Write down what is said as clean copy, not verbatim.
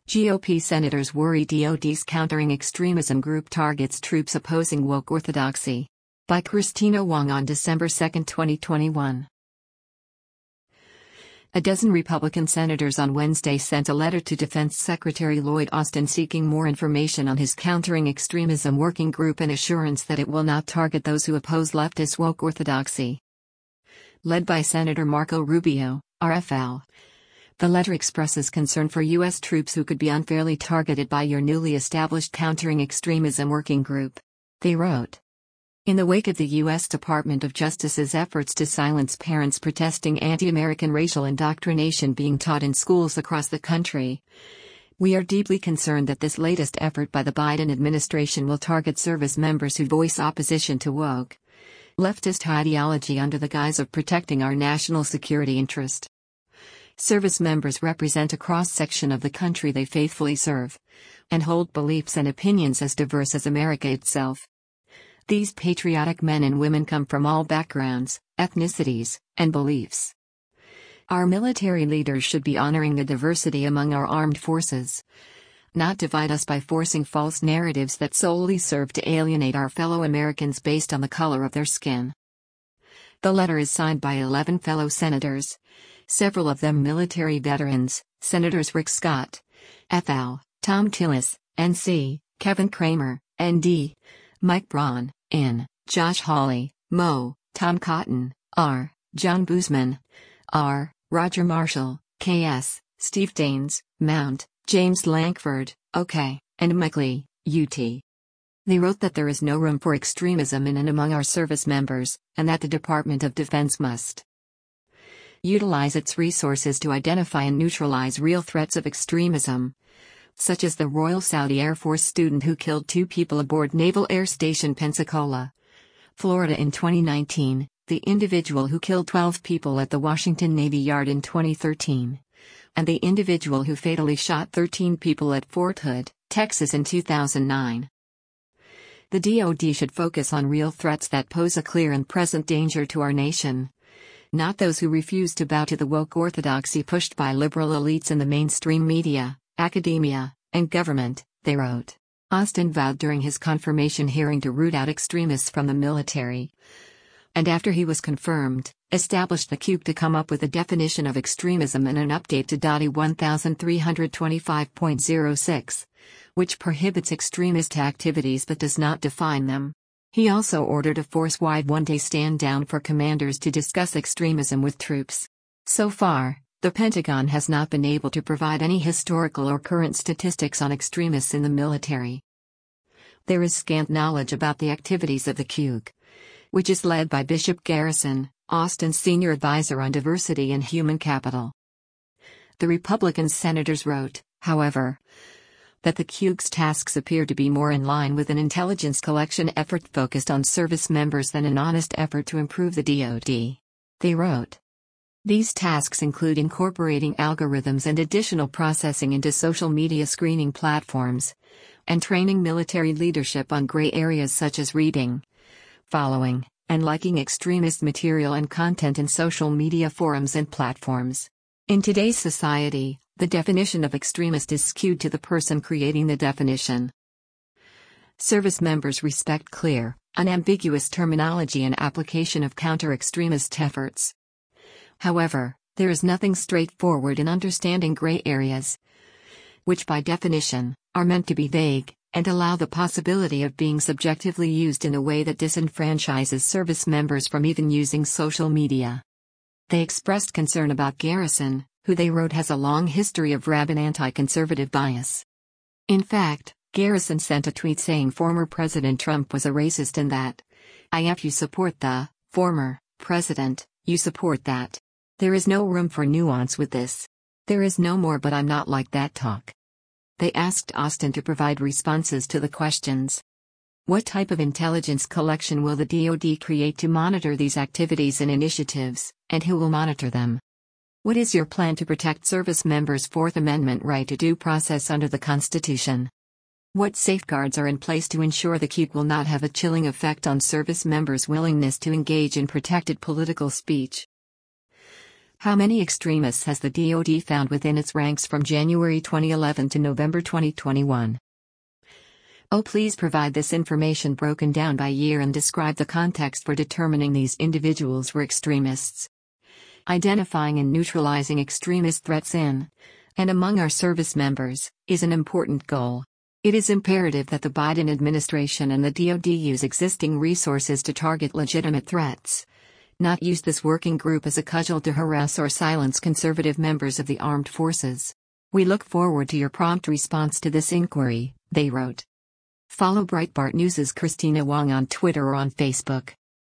GOP senators worry DOD's countering extremism group targets troops opposing woke orthodoxy. By Christina Wong on December 2, 2021. A dozen Republican senators on Wednesday sent a letter to Defense Secretary Lloyd Austin seeking more information on his countering extremism working group and assurance that it will not target those who oppose leftist woke orthodoxy. Led by Senator Marco Rubio, RFL. The letter expresses concern for U.S. troops who could be unfairly targeted by your newly established countering extremism working group. They wrote. In the wake of the U.S. Department of Justice's efforts to silence parents protesting anti-American racial indoctrination being taught in schools across the country, we are deeply concerned that this latest effort by the Biden administration will target service members who voice opposition to woke leftist ideology under the guise of protecting our national security interest. Service members represent a cross-section of the country they faithfully serve, and hold beliefs and opinions as diverse as America itself. These patriotic men and women come from all backgrounds, ethnicities, and beliefs. Our military leaders should be honoring the diversity among our armed forces, not divide us by forcing false narratives that solely serve to alienate our fellow Americans based on the color of their skin. The letter is signed by 11 fellow senators, several of them military veterans, Senators Rick Scott, FL, Tom Tillis, NC, Kevin Cramer, ND, Mike Braun, N, Josh Hawley, Mo, Tom Cotton, R, John Boozman, R, Roger Marshall, KS, Steve Daines, Mount, James Lankford, OK, and Mike Lee, UT. They wrote that there is no room for extremism in and among our service members, and that the Department of Defense must utilize its resources to identify and neutralize real threats of extremism, such as the Royal Saudi Air Force student who killed 2 people aboard Naval Air Station Pensacola, Florida in 2019, the individual who killed 12 people at the Washington Navy Yard in 2013, and the individual who fatally shot 13 people at Fort Hood, Texas in 2009. The DoD should focus on real threats that pose a clear and present danger to our nation, not those who refuse to bow to the woke orthodoxy pushed by liberal elites in the mainstream media, academia, and government, they wrote. Austin vowed during his confirmation hearing to root out extremists from the military, and after he was confirmed, established the CUBE to come up with a definition of extremism and an update to DoD 1325.06, which prohibits extremist activities but does not define them. He also ordered a force-wide one-day stand-down for commanders to discuss extremism with troops. So far, the Pentagon has not been able to provide any historical or current statistics on extremists in the military. There is scant knowledge about the activities of the CUBE, which is led by Bishop Garrison, Austin's senior advisor on diversity and human capital. The Republican senators wrote, however, that the CUBE's tasks appear to be more in line with an intelligence collection effort focused on service members than an honest effort to improve the DoD. They wrote. These tasks include incorporating algorithms and additional processing into social media screening platforms, and training military leadership on gray areas such as reading, following, and liking extremist material and content in social media forums and platforms. In today's society, the definition of extremist is skewed to the person creating the definition. Service members respect clear, unambiguous terminology and application of counter-extremist efforts. However, there is nothing straightforward in understanding gray areas, which by definition, are meant to be vague, and allow the possibility of being subjectively used in a way that disenfranchises service members from even using social media. They expressed concern about Garrison, who they wrote has a long history of rabid anti-conservative bias. In fact, Garrison sent a tweet saying former President Trump was a racist and that, if you support the former president, you support that. There is no room for nuance with this. There is no more but I'm not like that talk. They asked Austin to provide responses to the questions. What type of intelligence collection will the DoD create to monitor these activities and initiatives, and who will monitor them? What is your plan to protect service members' Fourth Amendment right to due process under the Constitution? What safeguards are in place to ensure the CUBE will not have a chilling effect on service members' willingness to engage in protected political speech? How many extremists has the DoD found within its ranks from January 2011 to November 2021? Oh, please provide this information broken down by year and describe the context for determining these individuals were extremists. Identifying and neutralizing extremist threats in and among our service members is an important goal. It is imperative that the Biden administration and the DoD use existing resources to target legitimate threats, not use this working group as a cudgel to harass or silence conservative members of the armed forces. We look forward to your prompt response to this inquiry, they wrote. Follow Breitbart News' Christina Wong on Twitter or on Facebook.